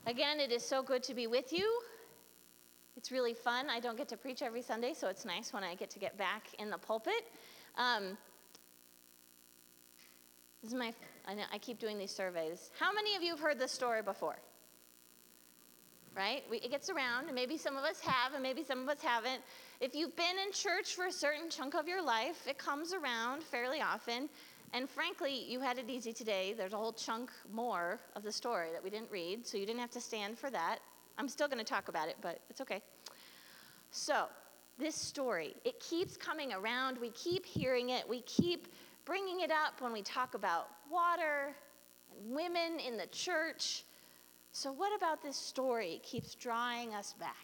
Again, it is so good to be with you. It's really fun. I don't get to preach every Sunday, so it's nice when I get back in the pulpit. I keep doing these surveys. How many of you have heard this story before? Right? It gets around, and maybe some of us have, and maybe some of us haven't. If you've been in church for a certain chunk of your life, it comes around fairly often. And frankly, you had it easy today. There's a whole chunk more of the story that we didn't read, so you didn't have to stand for that. I'm still going to talk about it, but it's okay. So, this story, it keeps coming around. We keep hearing it. We keep bringing it up when we talk about water and women in the church. So what about this story keeps drawing us back?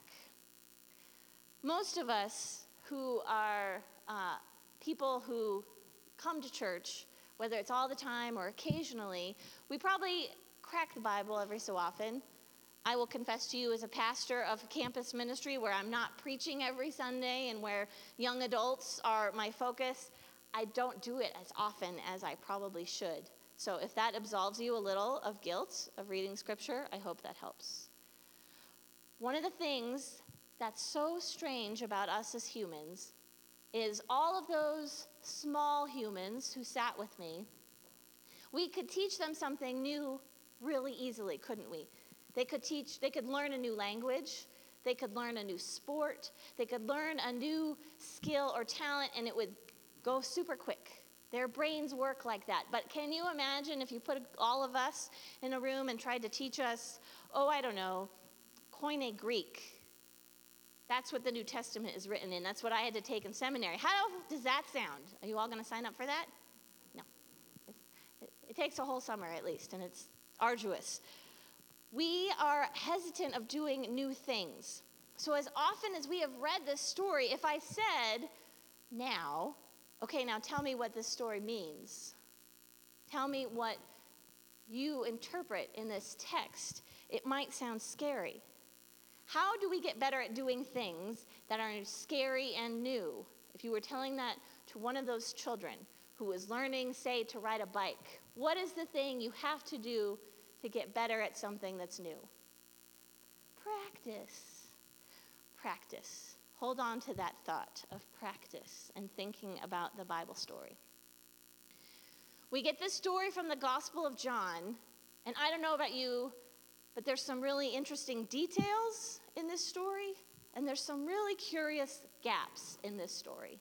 Most of us who are people who come to church, whether it's all the time or occasionally, we probably crack the Bible every so often. I will confess to you, as a pastor of a campus ministry where I'm not preaching every Sunday and where young adults are my focus, I don't do it as often as I probably should. So if that absolves you a little of guilt of reading scripture, I hope that helps. One of the things that's so strange about us as humans is all of those small humans who sat with me, we could teach them something new really easily, couldn't we? They could learn a new language, they could learn a new sport, they could learn a new skill or talent, and it would go super quick. Their brains work like that. But can you imagine if you put all of us in a room and tried to teach us, Koine Greek? That's what the New Testament is written in. That's what I had to take in seminary. How does that sound? Are you all going to sign up for that? No. It takes a whole summer at least, and it's arduous. We are hesitant of doing new things. So as often as we have read this story, if I said, now tell me what this story means. Tell me what you interpret in this text. It might sound scary. How do we get better at doing things that are scary and new? If you were telling that to one of those children who was learning, say, to ride a bike, what is the thing you have to do to get better at something that's new? Practice. Practice. Hold on to that thought of practice and thinking about the Bible story. We get this story from the Gospel of John, and I don't know about you, but there's some really interesting details in this story, and there's some really curious gaps in this story.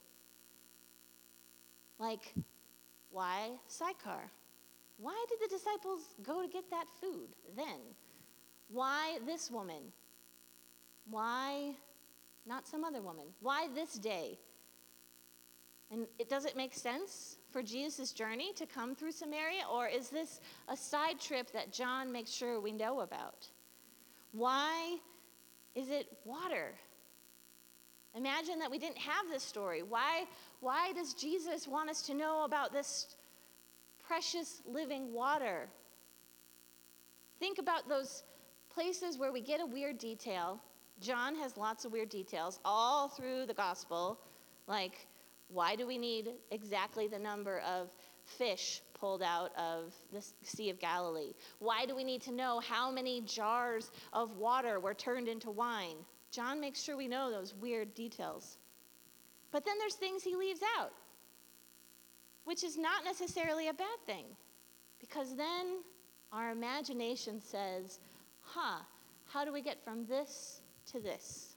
Like, why Sychar? Why did the disciples go to get that food then? Why this woman? Why not some other woman? Why this day? And does it make sense for Jesus' journey to come through Samaria, or is this a side trip that John makes sure we know about? Why is it water? Imagine that we didn't have this story. Why does Jesus want us to know about this precious living water? Think about those places where we get a weird detail. John has lots of weird details all through the gospel, like why do we need exactly the number of fish pulled out of the Sea of Galilee? Why do we need to know how many jars of water were turned into wine? John makes sure we know those weird details. But then there's things he leaves out, which is not necessarily a bad thing, because then our imagination says, how do we get from this to this?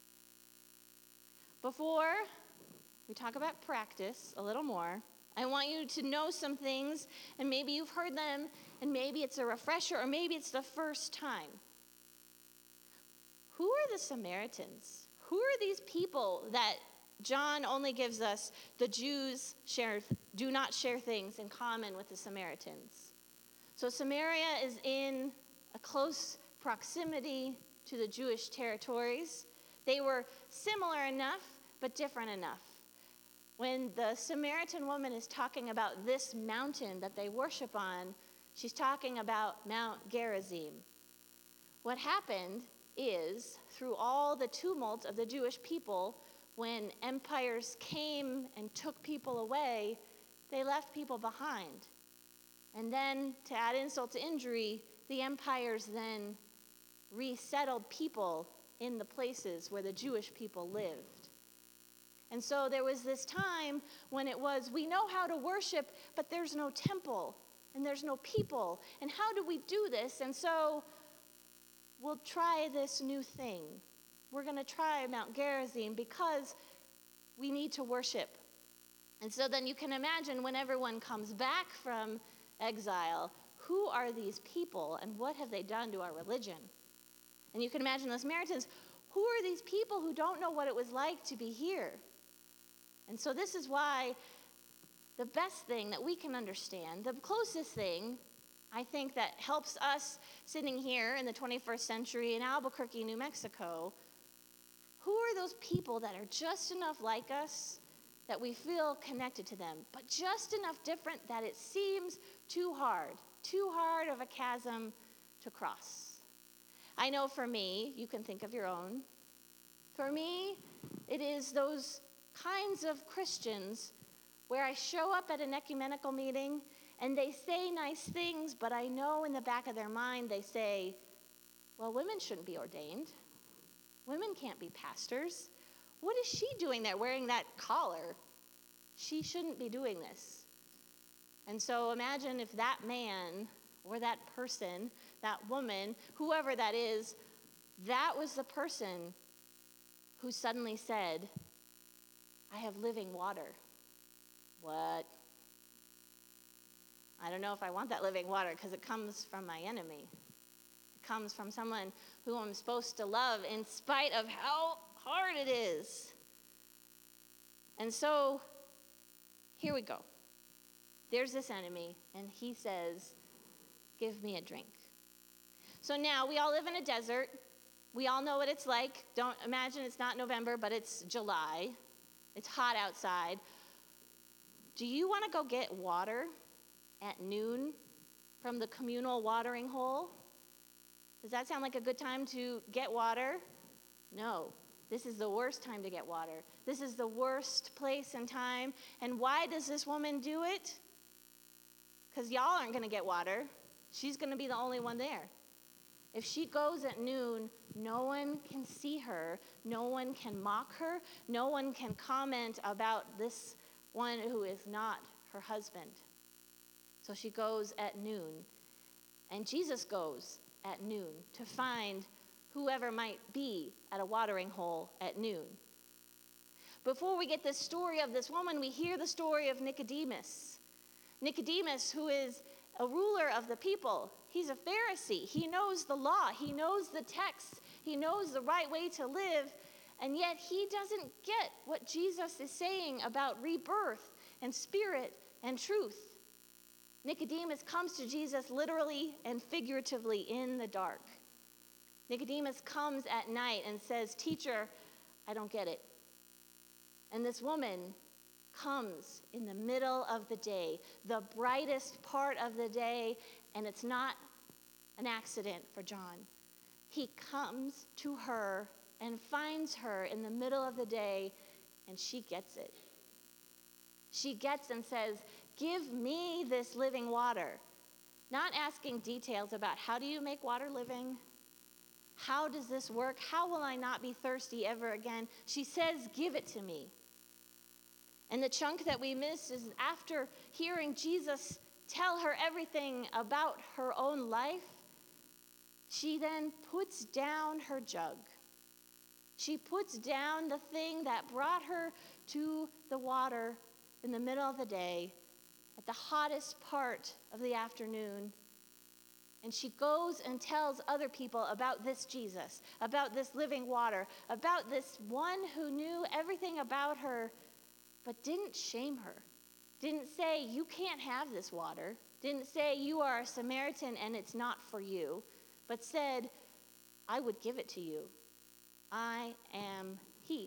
Before we talk about practice a little more, I want you to know some things, and maybe you've heard them, and maybe it's a refresher, or maybe it's the first time. Who are the Samaritans? Who are these people that John only gives us the Jews do not share things in common with the Samaritans? So Samaria is in a close proximity to the Jewish territories. They were similar enough, but different enough. When the Samaritan woman is talking about this mountain that they worship on, she's talking about Mount Gerizim. What happened is, through all the tumult of the Jewish people, when empires came and took people away, they left people behind. And then, to add insult to injury, the empires then resettled people in the places where the Jewish people lived. And so there was this time when it was, we know how to worship, but there's no temple, and there's no people. And how do we do this? And so we'll try this new thing. We're going to try Mount Gerizim because we need to worship. And so then you can imagine when everyone comes back from exile, who are these people and what have they done to our religion? And you can imagine the Samaritans, who are these people who don't know what it was like to be here? And so this is why the best thing that we can understand, the closest thing, I think, that helps us sitting here in the 21st century in Albuquerque, New Mexico, who are those people that are just enough like us that we feel connected to them, but just enough different that it seems too hard of a chasm to cross? I know for me, you can think of your own. For me, it is those kinds of Christians where I show up at an ecumenical meeting and they say nice things, but I know in the back of their mind they say, well, women shouldn't be ordained. Women can't be pastors. What is she doing there wearing that collar? She shouldn't be doing this. And so imagine if that man or that person, that woman, whoever that is, that was the person who suddenly said, I have living water. What? I don't know if I want that living water because it comes from my enemy. It comes from someone who I'm supposed to love in spite of how hard it is. And so here we go. There's this enemy, and he says, give me a drink. So now we all live in a desert. We all know what it's like. Don't imagine it's not November, but it's July. It's hot outside. Do you want to go get water at noon from the communal watering hole? Does that sound like a good time to get water? No. This is the worst time to get water. This is the worst place and time. And why does this woman do it? Because y'all aren't going to get water. She's going to be the only one there. If she goes at noon, no one can see her. No one can mock her. No one can comment about this one who is not her husband. So she goes at noon. And Jesus goes at noon to find whoever might be at a watering hole at noon. Before we get the story of this woman, we hear the story of Nicodemus. Nicodemus, who is a ruler of the people. He's a Pharisee. He knows the law. He knows the text. He knows the right way to live. And yet he doesn't get what Jesus is saying about rebirth and spirit and truth. Nicodemus comes to Jesus literally and figuratively in the dark. Nicodemus comes at night and says, Teacher, I don't get it. And this woman comes in the middle of the day, the brightest part of the day, and it's not an accident for John. He comes to her and finds her in the middle of the day, and she gets it. She gets and says, give me this living water. Not asking details about how do you make water living? How does this work? How will I not be thirsty ever again? She says, give it to me. And the chunk that we miss is after hearing Jesus tell her everything about her own life, she then puts down her jug. She puts down the thing that brought her to the water in the middle of the day, at the hottest part of the afternoon, and she goes and tells other people about this Jesus, about this living water, about this one who knew everything about her, but didn't shame her. Didn't say, you can't have this water. Didn't say, you are a Samaritan and it's not for you. But said, I would give it to you. I am he.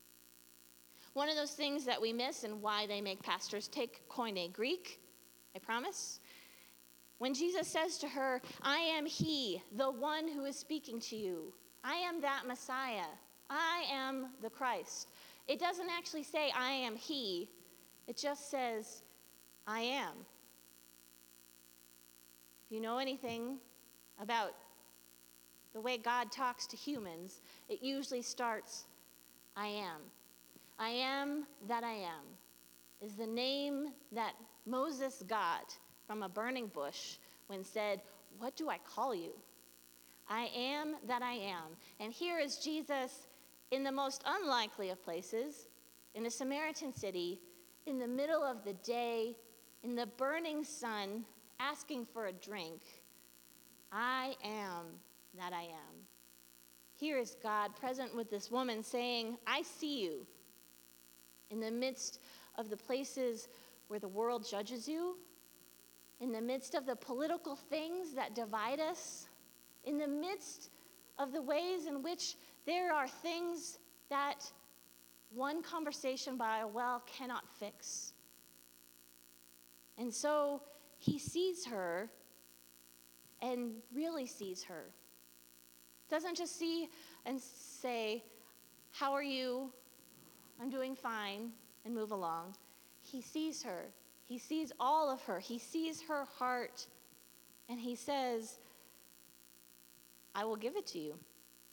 One of those things that we miss and why they make pastors take Koine Greek, I promise. When Jesus says to her, I am he, the one who is speaking to you. I am that Messiah. I am the Christ. It doesn't actually say, I am he. It just says, I am. If you know anything about the way God talks to humans, it usually starts, I am. I am that I am is the name that Moses got from a burning bush when said, what do I call you? I am that I am. And here is Jesus in the most unlikely of places, in a Samaritan city, in the middle of the day, in the burning sun, asking for a drink. I am that I am. Here is God present with this woman saying, I see you. In the midst of the places where the world judges you, in the midst of the political things that divide us, in the midst of the ways in which there are things that one conversation by a well cannot fix. And so he sees her and really sees her. Doesn't just see and say, how are you? I'm doing fine, and move along. He sees her. He sees all of her. He sees her heart, and he says, I will give it to you.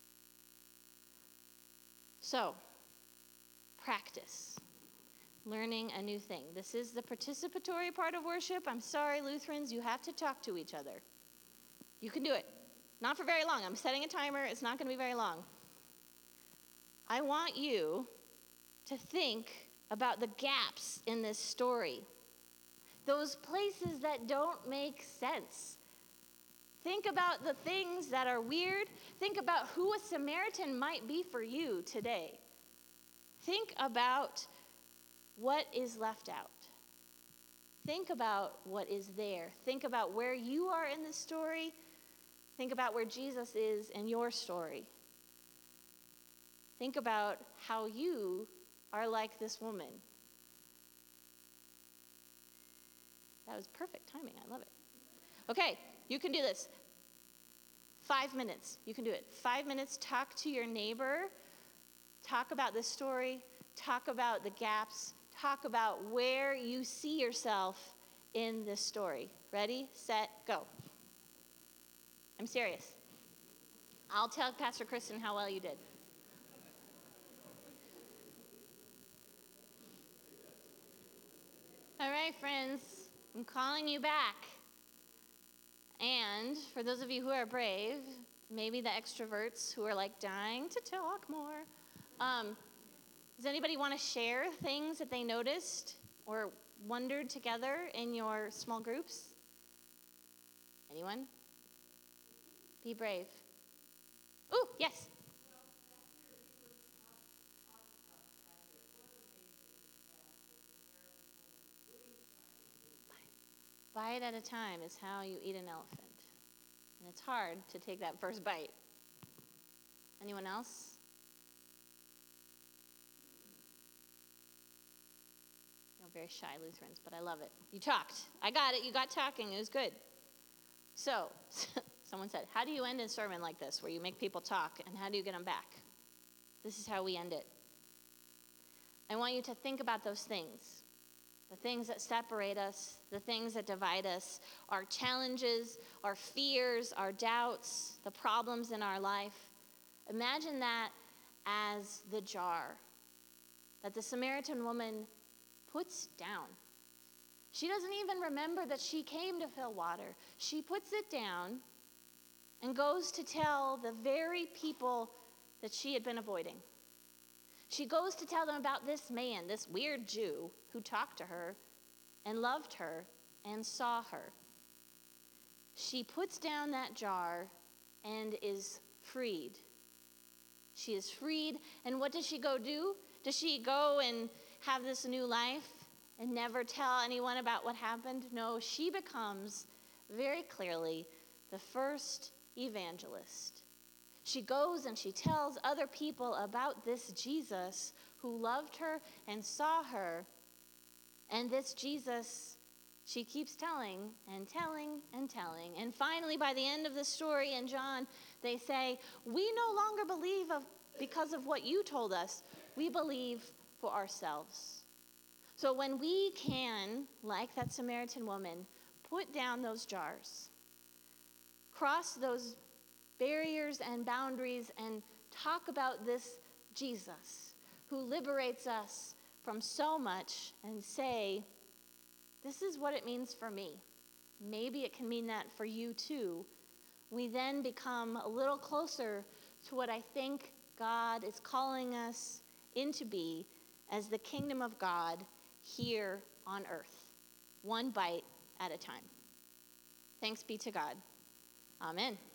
So, practice. Learning a new thing. This is the participatory part of worship. I'm sorry, Lutherans, you have to talk to each other. You can do it. Not for very long. I'm setting a timer. It's not going to be very long. I want you to think about the gaps in this story. Those places that don't make sense. Think about the things that are weird. Think about who a Samaritan might be for you today. Think about what is left out. Think about what is there. Think about where you are in the story. Think about where Jesus is in your story. Think about how you are like this woman. That was perfect timing. I love it. Okay, you can do this. 5 minutes. You can do it. 5 minutes. Talk to your neighbor. Talk about this story. Talk about the gaps. Talk about where you see yourself in this story. Ready, set, go. I'm serious. I'll tell Pastor Kristen how well you did. All right, friends, I'm calling you back. And for those of you who are brave, maybe the extroverts who are like dying to talk more, does anybody want to share things that they noticed or wondered together in your small groups? Anyone? Be brave. Ooh, yes. Bite at a time is how you eat an elephant. And it's hard to take that first bite. Anyone else? You're very shy Lutherans, but I love it. You talked. I got it. You got talking. It was good. So, someone said, how do you end a sermon like this where you make people talk, and how do you get them back? This is how we end it. I want you to think about those things. The things that separate us, the things that divide us, our challenges, our fears, our doubts, the problems in our life. Imagine that as the jar that the Samaritan woman puts down. She doesn't even remember that she came to fill water. She puts it down and goes to tell the very people that she had been avoiding. She goes to tell them about this man, this weird Jew, who talked to her and loved her and saw her. She puts down that jar and is freed. She is freed, and what does she go do? Does she go and have this new life and never tell anyone about what happened? No, she becomes very clearly the first evangelist. She goes and she tells other people about this Jesus who loved her and saw her. And this Jesus, she keeps telling and telling and telling. And finally, by the end of the story in John, they say, we no longer believe because of what you told us. We believe for ourselves. So when we can, like that Samaritan woman, put down those jars, cross those barriers and boundaries and talk about this Jesus who liberates us from so much and say, this is what it means for me. Maybe it can mean that for you too. We then become a little closer to what I think God is calling us into be as the kingdom of God here on earth, one bite at a time. Thanks be to God. Amen.